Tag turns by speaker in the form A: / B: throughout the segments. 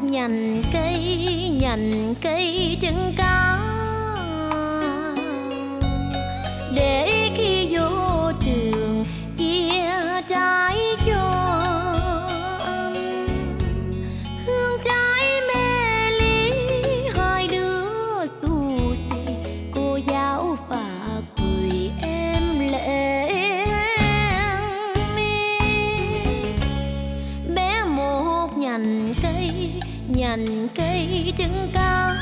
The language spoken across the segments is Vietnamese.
A: nhành cây trứng cá, để khi vô trường chia trái cho anh. Hương trái mê ly hai đứa xù xì, cô giáo phạt cười em lệ mi. Bé một nhành cây trứng cá,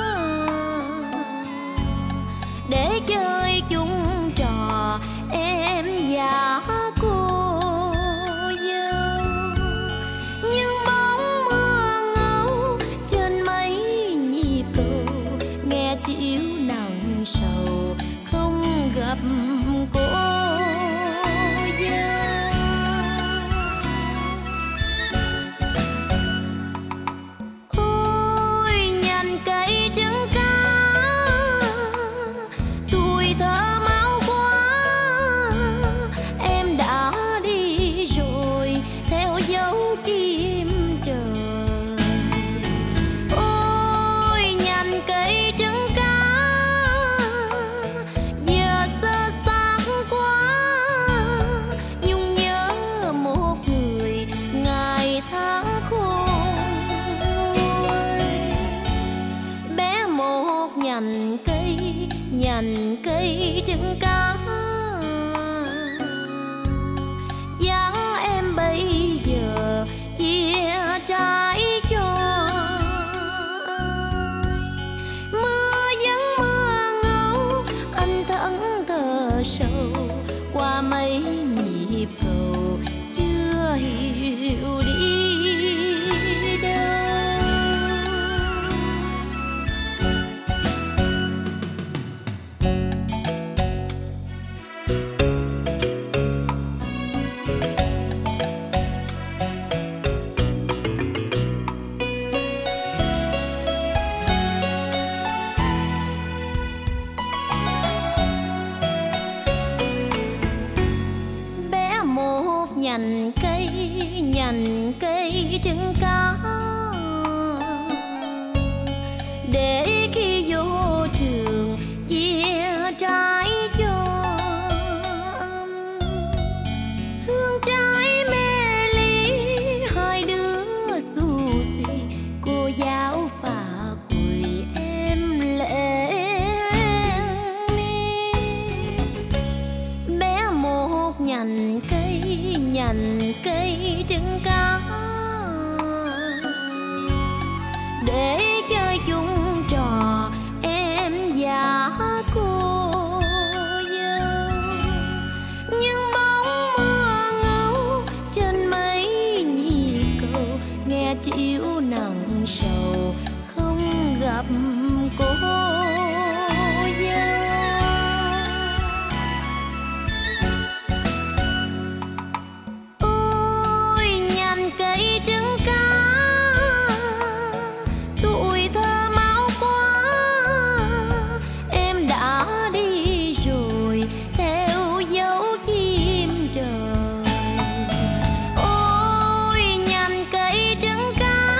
A: để chơi chung trò em và cô dâu. Nhưng bóng mưa ngâu trên mấy nhịp cầu, nghe chiếu nặng sầu không gặp cô dâu. Ôi nhành cây trứng cá, tuổi thơ máu quá, em đã đi rồi theo dấu chim trời. Ôi nhành cây trứng cá, giờ sơ xác quá, nhung nhớ một người ngày tháng khôn nguôi. Bé một nhành cây trứng cá, dáng em bây giờ chia trái cho ai. Mưa vẫn mưa ngâu, anh thẫn thờ sầu qua mấy nhịp cầu, chưa hiểu đi đâu. Bé một nhành cây trứng cá, để khi vô trường chia trái cho anh. Hương trái mê ly hai đứa xù xì, cô giáo phạt cười em lệ mi. Bé một nhành cây trứng cá, để chơi chung trò em và cô dâu. Nhưng bóng mưa ngâu trên mấy nhịp cầu, nghe chiếu nặng sầu không gặp cô dâu. Ôi nhành cây trứng cá, tuổi thơ máu quá, em đã đi rồi theo dấu chim trời. Ôi nhành cây trứng cá,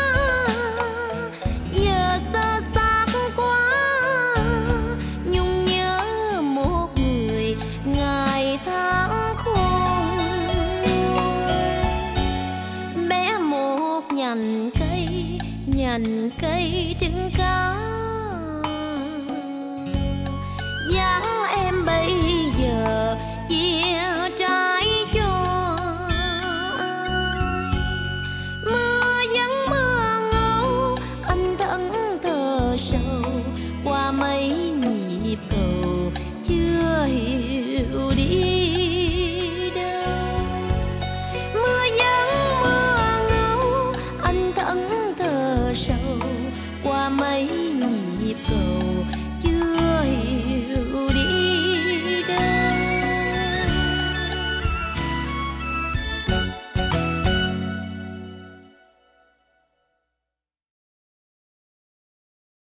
A: giờ sơ xác quá, nhung nhớ một người ngày tháng khôn nguôi. Bé một nhành cây trứng cá, dáng em bây